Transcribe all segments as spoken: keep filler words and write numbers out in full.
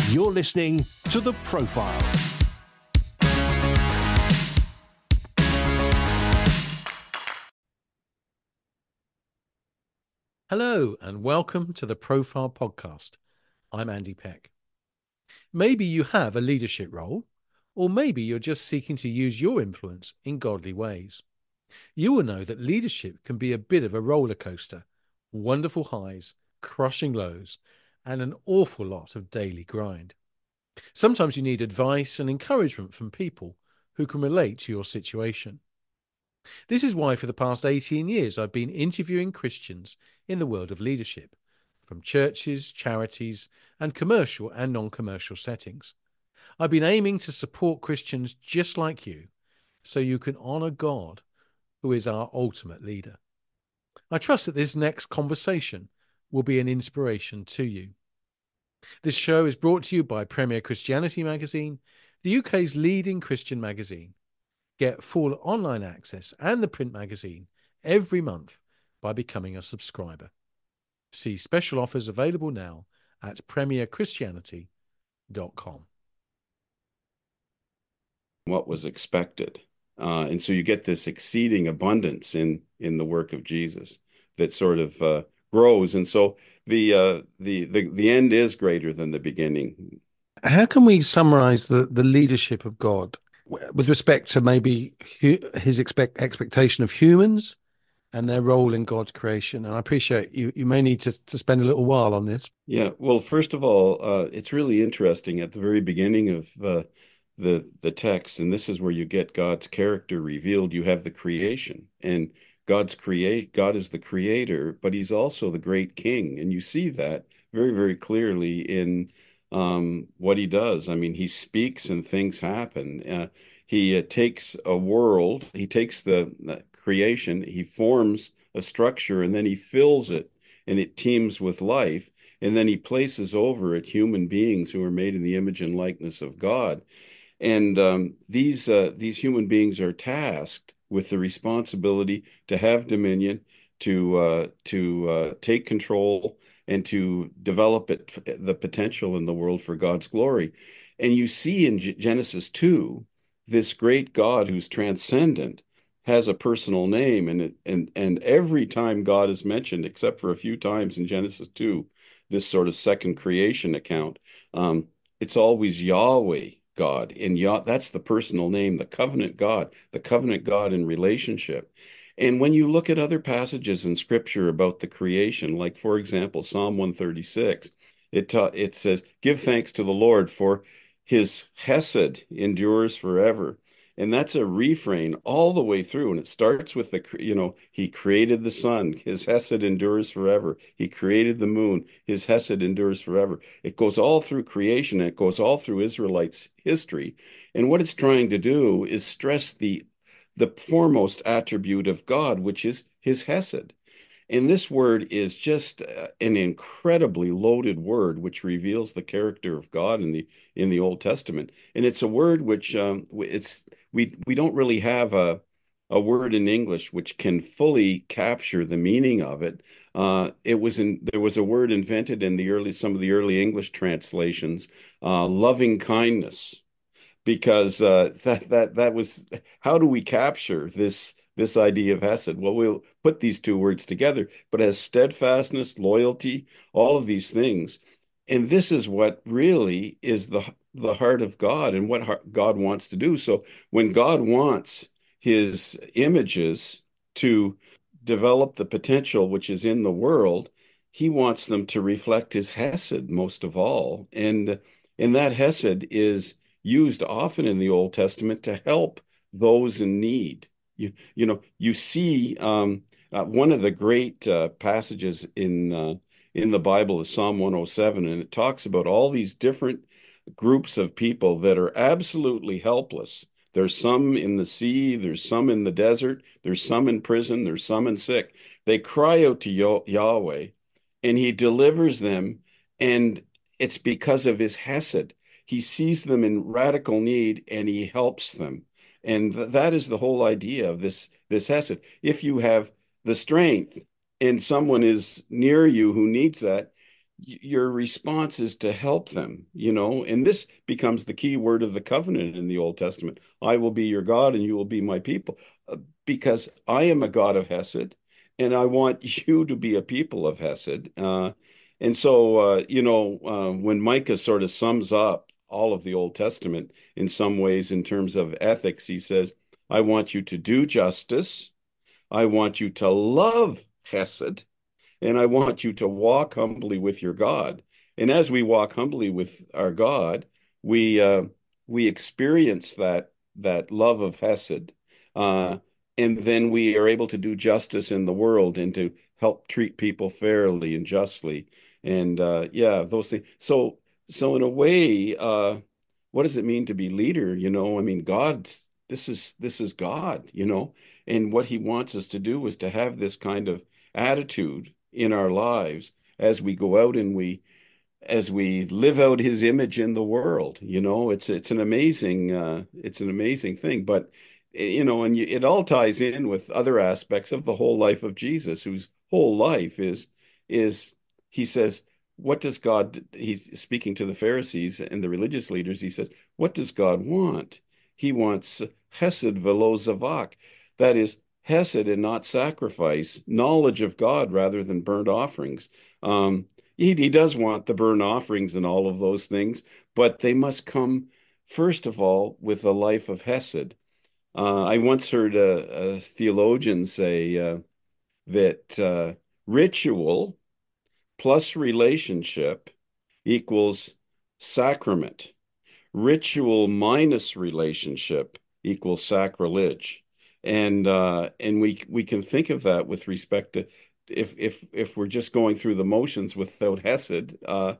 You're listening to The Profile. Hello and welcome to the Profile Podcast. I'm Andy Peck. Maybe you have a leadership role, or maybe you're just seeking to use your influence in godly ways. You will know that leadership can be a bit of a roller coaster, wonderful highs, crushing lows, and an awful lot of daily grind. Sometimes you need advice and encouragement from people who can relate to your situation. This is why for the past eighteen years I've been interviewing Christians in the world of leadership, from churches, charities, and commercial and non-commercial settings. I've been aiming to support Christians just like you, so you can honour God, who is our ultimate leader. I trust that this next conversation will be an inspiration to you. This show is brought to you by Premier Christianity Magazine, the U K's leading Christian magazine. Get full online access and the print magazine every month by becoming a subscriber. See special offers available now at premier christianity dot com. What was expected. Uh, and so you get this exceeding abundance in in the work of Jesus that sort of uh, grows. And so the, uh, the the the end is greater than the beginning. How can we summarize the, the leadership of God with respect to maybe his expect, expectation of humans and their role in God's creation? And I appreciate you, you may need to, to spend a little while on this. Yeah, well, first of all, uh, it's really interesting at the very beginning of uh, the the text, and this is where you get God's character revealed. You have the creation, and God's create God is the creator, but he's also the great king, and you see that very, very clearly in um, what he does. I mean, he speaks and things happen. Uh, he uh, takes a world, he takes the, the creation, he forms a structure, and then he fills it, and it teems with life. And then he places over it human beings who are made in the image and likeness of God. And um, these uh, these human beings are tasked with the responsibility to have dominion, to uh, to uh, take control, and to develop it, the potential in the world for God's glory. And you see in G Genesis two, this great God who's transcendent has a personal name, and it, and and every time God is mentioned, except for a few times in Genesis two, this sort of second creation account, um, it's always Yahweh God. And Yah, that's the personal name, the covenant God, the covenant God in relationship. And when you look at other passages in Scripture about the creation, like, for example, Psalm one thirty-six, it, uh, it says, give thanks to the Lord, for his hesed endures forever. And that's a refrain all the way through. And it starts with the, you know, he created the sun, his hesed endures forever. He created the moon, his hesed endures forever. It goes all through creation, and it goes all through Israelites' history. And what it's trying to do is stress the, the foremost attribute of God, which is his hesed. And this word is just uh, an incredibly loaded word, which reveals the character of God in the in the Old Testament. And it's a word which um, it's we we don't really have a a word in English which can fully capture the meaning of it. Uh, it was in there was a word invented in the early some of the early English translations, uh, loving kindness, because uh, that that that was how do we capture this this idea of Hesed? Well, we'll put these two words together, but as steadfastness, loyalty, all of these things, and this is what really is the the heart of God and what God wants to do. So when God wants His images to develop the potential which is in the world, He wants them to reflect His Hesed most of all, and and that Hesed is used often in the Old Testament to help those in need. You, you know, you see um, uh, one of the great uh, passages in uh, in the Bible is Psalm one oh seven, and it talks about all these different groups of people that are absolutely helpless. There's some in the sea, there's some in the desert, there's some in prison, there's some in sick. They cry out to Yahweh, and He delivers them, and it's because of His Hesed. He sees them in radical need and he helps them. And th that is the whole idea of this, this Hesed. If you have the strength and someone is near you who needs that, your response is to help them, you know, and this becomes the key word of the covenant in the Old Testament. I will be your God and you will be my people, uh, because I am a God of Hesed and I want you to be a people of Hesed. Uh, and so, uh, you know, uh, when Micah sort of sums up all of the Old Testament in some ways in terms of ethics, he says, I want you to do justice. I want you to love Hesed, and I want you to walk humbly with your God. And as we walk humbly with our God, we uh, we experience that that love of Hesed, uh, and then we are able to do justice in the world and to help treat people fairly and justly. And uh, yeah, those things. So so in a way, uh, what does it mean to be leader? You know, I mean, God's this is this is God. You know, and what He wants us to do is to have this kind of attitude in our lives as we go out and we as we live out his image in the world. You know, it's it's an amazing uh it's an amazing thing. But you know, and you, it all ties in with other aspects of the whole life of Jesus, whose whole life is is he says, what does God, he's speaking to the Pharisees and the religious leaders, he says, what does God want? He wants Hesed velo zavak, that is Hesed and not sacrifice, knowledge of God rather than burnt offerings. Um, he, he does want the burnt offerings and all of those things, but they must come, first of all, with a life of Hesed. Uh, I once heard a, a theologian say uh, that uh, ritual plus relationship equals sacrament. Ritual minus relationship equals sacrilege. And uh, and we we can think of that with respect to if if if we're just going through the motions without Hesed, uh,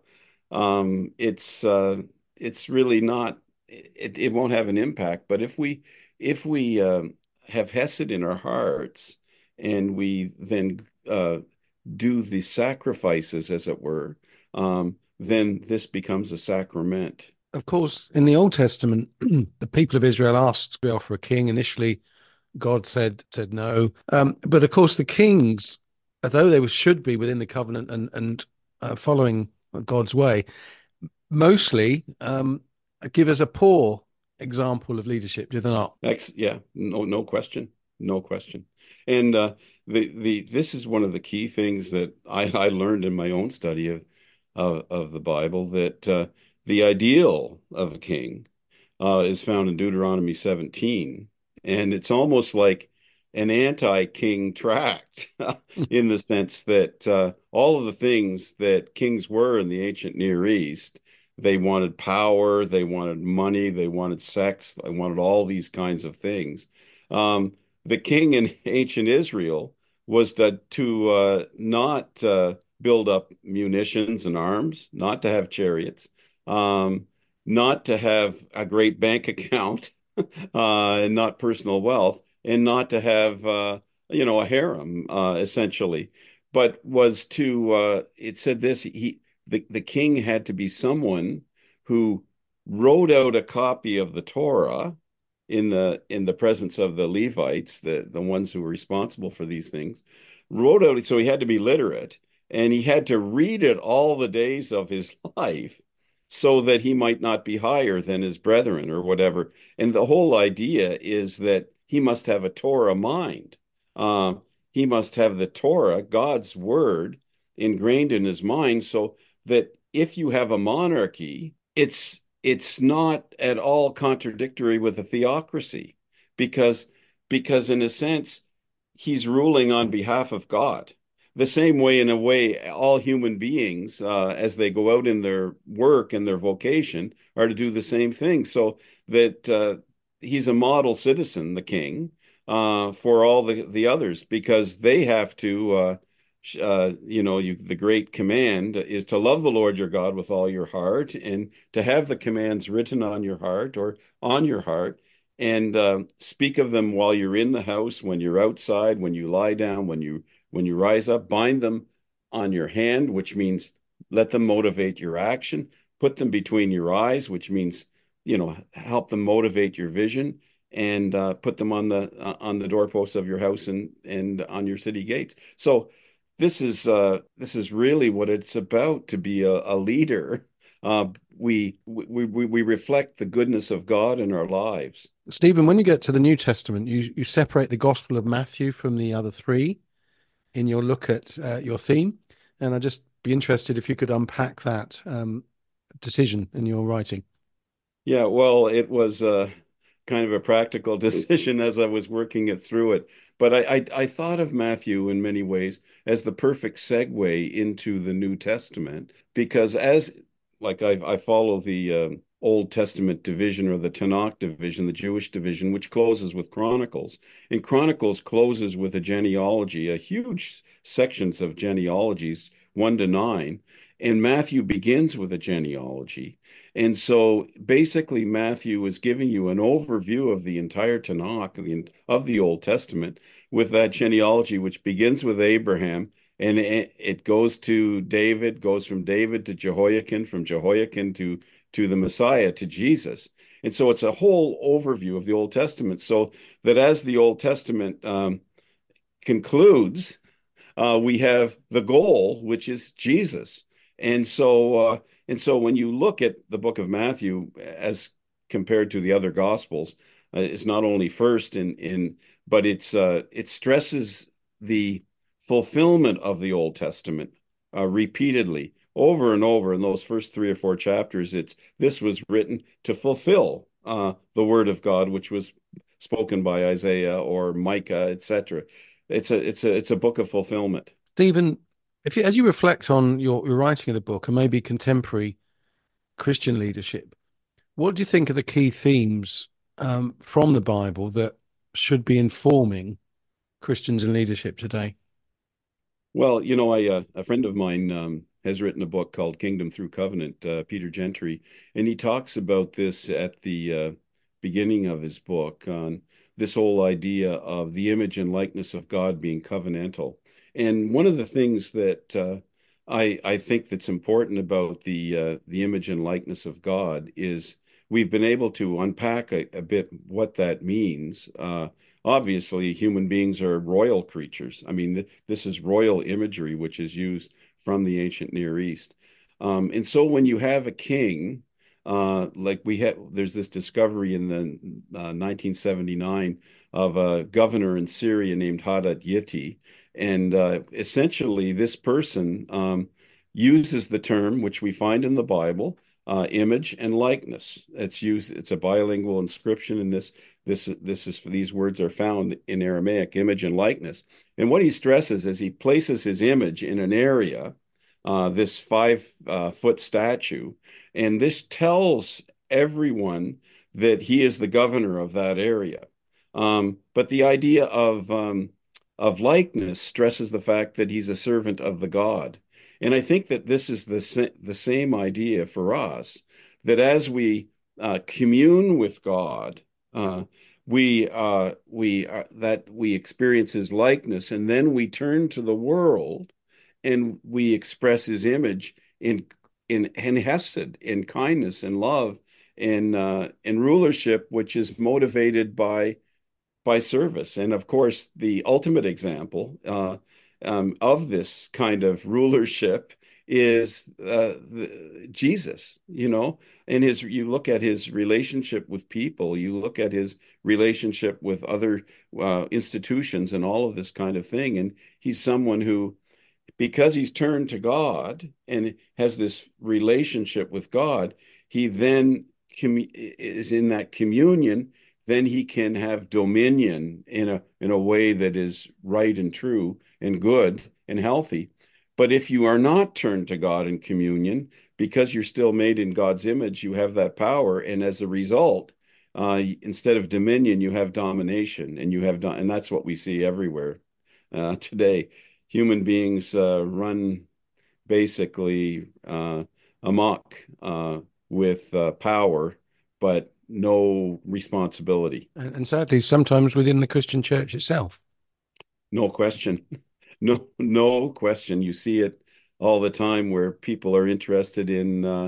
um, it's uh, it's really not it, it won't have an impact. But if we if we um, have Hesed in our hearts and we then uh, do the sacrifices, as it were, um, then this becomes a sacrament. Of course, in the Old Testament, the people of Israel asked Israel for a king. Initially, God said said no. Um, but of course, the kings, although they should be within the covenant and and uh, following God's way, mostly um, give us a poor example of leadership, do they not? Ex yeah, no, no question, no question. And uh, the the this is one of the key things that I, I learned in my own study of of, of the Bible, that uh, the ideal of a king uh, is found in Deuteronomy seventeen, and it's almost like an anti-king tract in the sense that uh, all of the things that kings were in the ancient Near East, they wanted power, they wanted money, they wanted sex, they wanted all these kinds of things. Um, the king in ancient Israel was to, to uh, not uh, build up munitions and arms, not to have chariots, um, not to have a great bank account, uh, and not personal wealth, and not to have uh, you know a harem, uh, essentially, but was to uh, it said this he the, the king had to be someone who wrote out a copy of the Torah in the in the presence of the Levites, the the ones who were responsible for these things, wrote out, so he had to be literate and he had to read it all the days of his life so that he might not be higher than his brethren or whatever. And the whole idea is that he must have a Torah mind. Uh, he must have the Torah, God's word, ingrained in his mind, so that if you have a monarchy, it's it's not at all contradictory with a theocracy, because because in a sense he's ruling on behalf of God. The same way, in a way, all human beings, uh, as they go out in their work and their vocation, are to do the same thing. So that uh, he's a model citizen, the king, uh, for all the, the others, because they have to, uh, uh, you know, you, the great command is to love the Lord your God with all your heart, and to have the commands written on your heart or on your heart, and uh, speak of them while you're in the house, when you're outside, when you lie down, when you when you rise up. Bind them on your hand, which means let them motivate your action. Put them between your eyes, which means, you know, help them motivate your vision, and uh, put them on the uh, on the doorposts of your house and and on your city gates. So this is uh, this is really what it's about to be a, a leader. Uh, we, we we we reflect the goodness of God in our lives. Stephen, when you get to the New Testament, you, you separate the Gospel of Matthew from the other three in your look at uh, your theme. And I'd just be interested if you could unpack that um, decision in your writing. Yeah, well, it was uh, kind of a practical decision as I was working it through it. But I, I, I thought of Matthew in many ways as the perfect segue into the New Testament because as like I, I follow the uh, Old Testament division or the Tanakh division, the Jewish division, which closes with Chronicles. And Chronicles closes with a genealogy, a huge sections of genealogies, one to nine. And Matthew begins with a genealogy. And so basically, Matthew is giving you an overview of the entire Tanakh, of the Old Testament, with that genealogy, which begins with Abraham and it goes to David, goes from David to Jehoiakim, from Jehoiakim to, to the Messiah, to Jesus. And so it's a whole overview of the Old Testament, so that as the Old Testament um, concludes, uh, we have the goal, which is Jesus. And so, uh, and so when you look at the book of Matthew as compared to the other Gospels, uh, it's not only first in in, but it's uh, it stresses the fulfillment of the Old Testament uh, repeatedly, over and over in those first three or four chapters. It's this was written to fulfill uh, the word of God, which was spoken by Isaiah or Micah, et cetera. It's a it's a it's a book of fulfillment. Stephen, if you, as you reflect on your, your writing of the book and maybe contemporary Christian leadership, what do you think are the key themes um, from the Bible that should be informing Christians in leadership today? Well, you know, I uh, a friend of mine um, has written a book called Kingdom Through Covenant, uh, Peter Gentry, and he talks about this at the uh, beginning of his book on this whole idea of the image and likeness of God being covenantal. And one of the things that uh, I I think that's important about the uh, the image and likeness of God is we've been able to unpack a, a bit what that means. Uh, obviously, human beings are royal creatures. I mean, th this is royal imagery, which is used from the ancient Near East. Um, and so when you have a king, uh, like we had, there's this discovery in the uh, nineteen seventy-nine of a governor in Syria named Hadat Yiti. And uh, essentially, this person um, uses the term, which we find in the Bible, uh, image and likeness. It's used, it's a bilingual inscription in this this, this is these words are found in Aramaic, image and likeness. And what he stresses is he places his image in an area, uh, this five uh, foot statue, and this tells everyone that he is the governor of that area. Um, but the idea of um, of likeness stresses the fact that he's a servant of the God. And I think that this is the, the same idea for us, that as we uh, commune with God, uh, we uh, we uh, that we experience his likeness, and then we turn to the world and we express his image in in in hesed, in kindness, and love, and uh, in rulership, which is motivated by by service. And of course, the ultimate example uh, um, of this kind of rulership is uh, the, Jesus, you know, and his, you look at his relationship with people, you look at his relationship with other uh, institutions and all of this kind of thing. And he's someone who, because he's turned to God and has this relationship with God, he then is in that communion. Then he can have dominion in a in a way that is right and true and good and healthy. But if you are not turned to God in communion, because you're still made in God's image, you have that power, and as a result, uh, instead of dominion, you have domination, and you have do and that's what we see everywhere uh, today. Human beings uh, run basically uh, amok uh, with uh, power, but no responsibility. And, and sadly, sometimes within the Christian church itself. No question. No, no question. You see it all the time where people are interested in uh,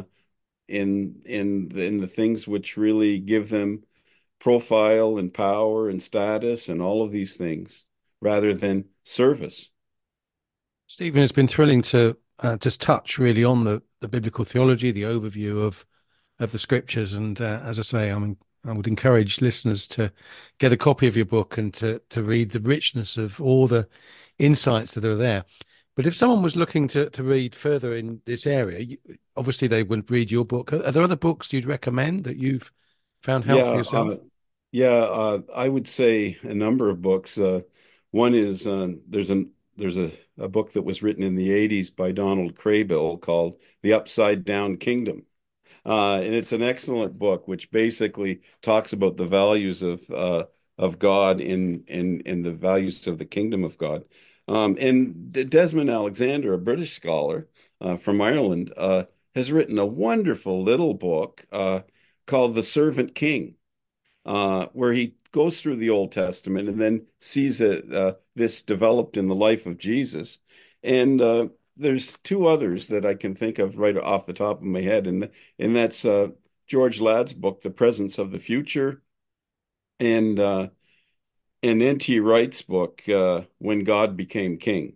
in in the, in the things which really give them profile and power and status and all of these things, rather than service. Stephen, it's been thrilling to uh, just touch really on the, the biblical theology, the overview of of the scriptures, and uh, as I say, I mean, I would encourage listeners to get a copy of your book and to to read the richness of all the insights that are there. But if someone was looking to to read further in this area, you, obviously they would read your book. Are, are there other books you'd recommend that you've found Yeah, helpful yourself? uh, yeah, uh, I would say a number of books. Uh, one is uh, there's a there's a, a book that was written in the eighties by Donald Craybill called The Upside Down Kingdom. Uh, and it's an excellent book, which basically talks about the values of uh, of God in in in the values of the kingdom of God. Um, and Desmond Alexander, a British scholar uh, from Ireland, uh, has written a wonderful little book uh, called The Servant King, uh, where he goes through the Old Testament and then sees it, uh, this developed in the life of Jesus. And uh, there's two others that I can think of right off the top of my head, and and that's uh, George Ladd's book, The Presence of the Future, and uh, and N T Wright's book, uh, When God Became King.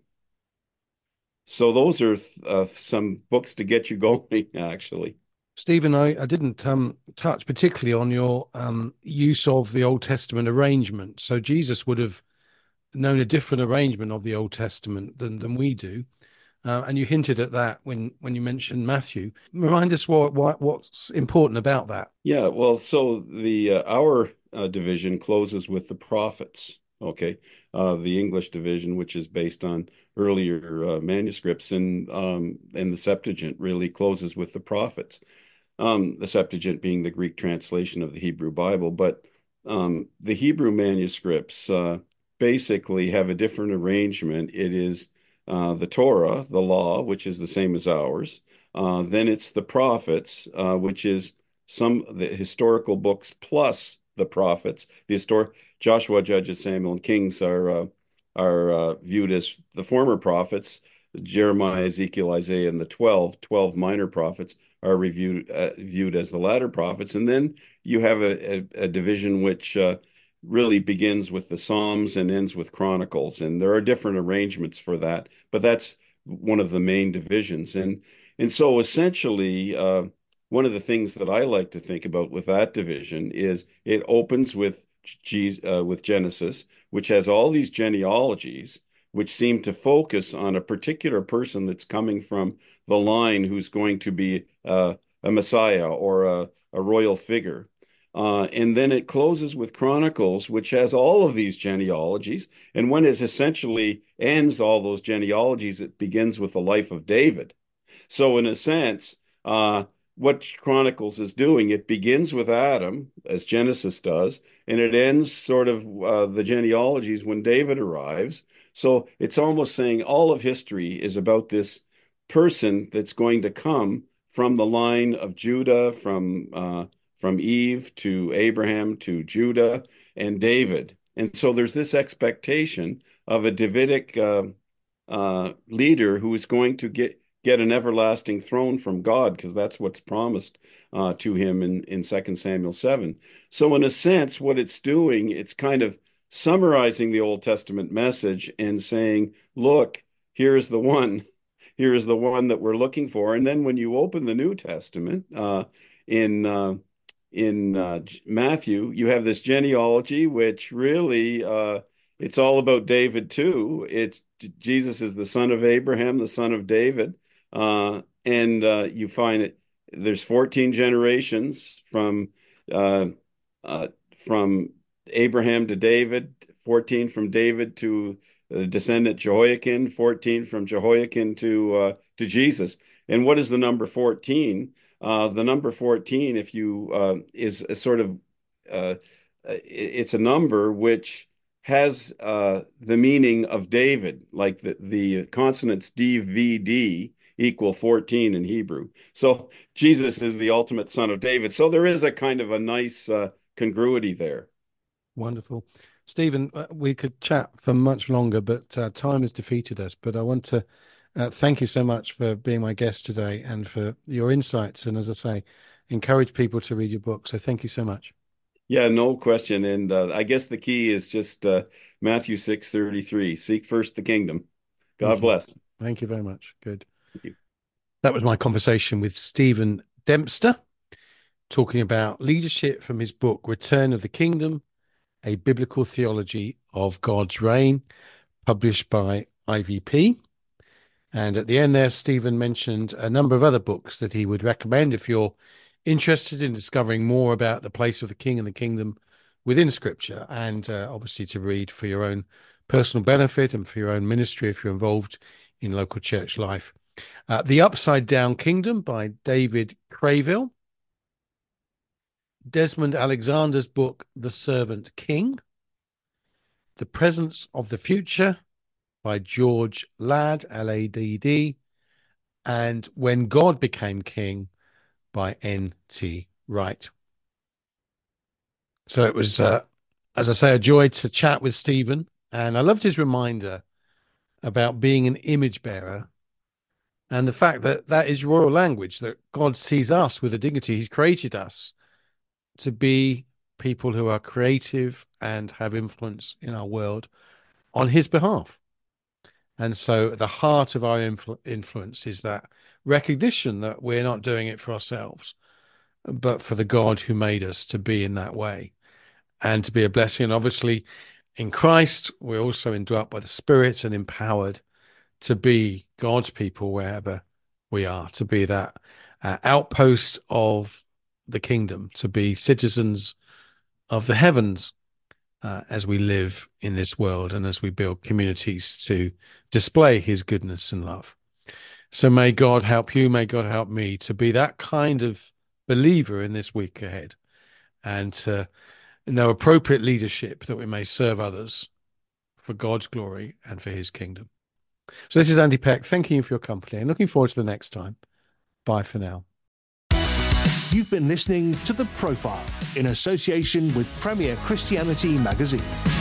So those are uh, some books to get you going, actually. Stephen, I, I didn't um, touch particularly on your um, use of the Old Testament arrangement. So Jesus would have known a different arrangement of the Old Testament than than we do. Uh, and you hinted at that when when you mentioned Matthew. Remind us what, what what's important about that. Yeah, well, so the uh, our uh, division closes with the prophets. Okay, uh, the English division, which is based on earlier uh, manuscripts, and um, and the Septuagint really closes with the prophets. Um, the Septuagint being the Greek translation of the Hebrew Bible, but um, the Hebrew manuscripts uh, basically have a different arrangement. It is uh, the Torah, the law, which is the same as ours. Uh, then it's the prophets, uh, which is some the historical books plus the prophets. The historic Joshua, Judges, Samuel, and Kings are uh, are uh, viewed as the former prophets. Jeremiah, Ezekiel, Isaiah, and the twelve, twelve minor prophets are reviewed uh, viewed as the latter prophets. And then you have a, a, a division which uh, really begins with the Psalms and ends with Chronicles. And there are different arrangements for that, but that's one of the main divisions. And and so essentially, uh, one of the things that I like to think about with that division is it opens with Jesus, uh, with Genesis, which has all these genealogies, which seem to focus on a particular person that's coming from the line who's going to be uh, a Messiah or a, a royal figure. Uh, and then it closes with Chronicles, which has all of these genealogies. And when it essentially ends all those genealogies, it begins with the life of David. So, in a sense, uh, what Chronicles is doing, it begins with Adam, as Genesis does, and it ends sort of uh, the genealogies when David arrives. So, it's almost saying all of history is about this person that's going to come from the line of Judah, from uh, from Eve to Abraham to Judah and David. And so there's this expectation of a Davidic uh, uh, leader who is going to get get an everlasting throne from God, because that's what's promised uh, to him in, in Second Samuel seven. So in a sense, what it's doing, it's kind of summarizing the Old Testament message and saying, look, here's the one, here is the one that we're looking for. And then when you open the New Testament uh, in uh, in uh, Matthew, you have this genealogy, which really uh, it's all about David too. It's Jesus is the son of Abraham, the son of David. Uh, and uh, you find it, there's fourteen generations from uh, uh, from Abraham to David, fourteen from David to the descendant Jehoiakim, fourteen from Jehoiakim to uh, to Jesus. And what is the number fourteen? Uh, the number fourteen, if you uh, is a sort of uh, it's a number which has uh, the meaning of David, like the, the consonants D V D equal fourteen in Hebrew. So Jesus is the ultimate son of David. So there is a kind of a nice uh, congruity there. Wonderful. Stephen, uh, we could chat for much longer, but uh, time has defeated us. But I want to uh, thank you so much for being my guest today and for your insights. And as I say, encourage people to read your book. So thank you so much. Yeah, no question. And uh, I guess the key is just uh, Matthew six thirty-three. Seek first the kingdom. God Thank you. bless. Thank you very much. Good. Thank you. That was my conversation with Stephen Dempster, talking about leadership from his book, Return of the Kingdom, A Biblical Theology of God's Reign, published by I V P. And at the end there, Stephen mentioned a number of other books that he would recommend if you're interested in discovering more about the place of the King and the kingdom within Scripture, and uh, obviously to read for your own personal benefit and for your own ministry if you're involved in local church life. Uh, The Upside Down Kingdom by David Crayville. Desmond Alexander's book, The Servant King. The Presence of the Future by George Ladd, L A D D. And When God Became King by N T Wright. So it was, uh, as I say, a joy to chat with Stephen. And I loved his reminder about being an image bearer and the fact that that is royal language, that God sees us with a dignity. He's created us to be people who are creative and have influence in our world on his behalf. And so at the heart of our influ- influence is that recognition that we're not doing it for ourselves, but for the God who made us to be in that way and to be a blessing. And obviously in Christ, we're also indwelt by the Spirit and empowered to be God's people wherever we are, to be that uh, outpost of the kingdom, to be citizens of the heavens uh, as we live in this world and as we build communities to display his goodness and love. So may God help you, may God help me to be that kind of believer in this week ahead, and to know appropriate leadership that we may serve others for God's glory and for his kingdom. So this is Andy Peck, thanking you for your company and looking forward to the next time. Bye for now. You've been listening to The Profile in association with Premier Christianity Magazine.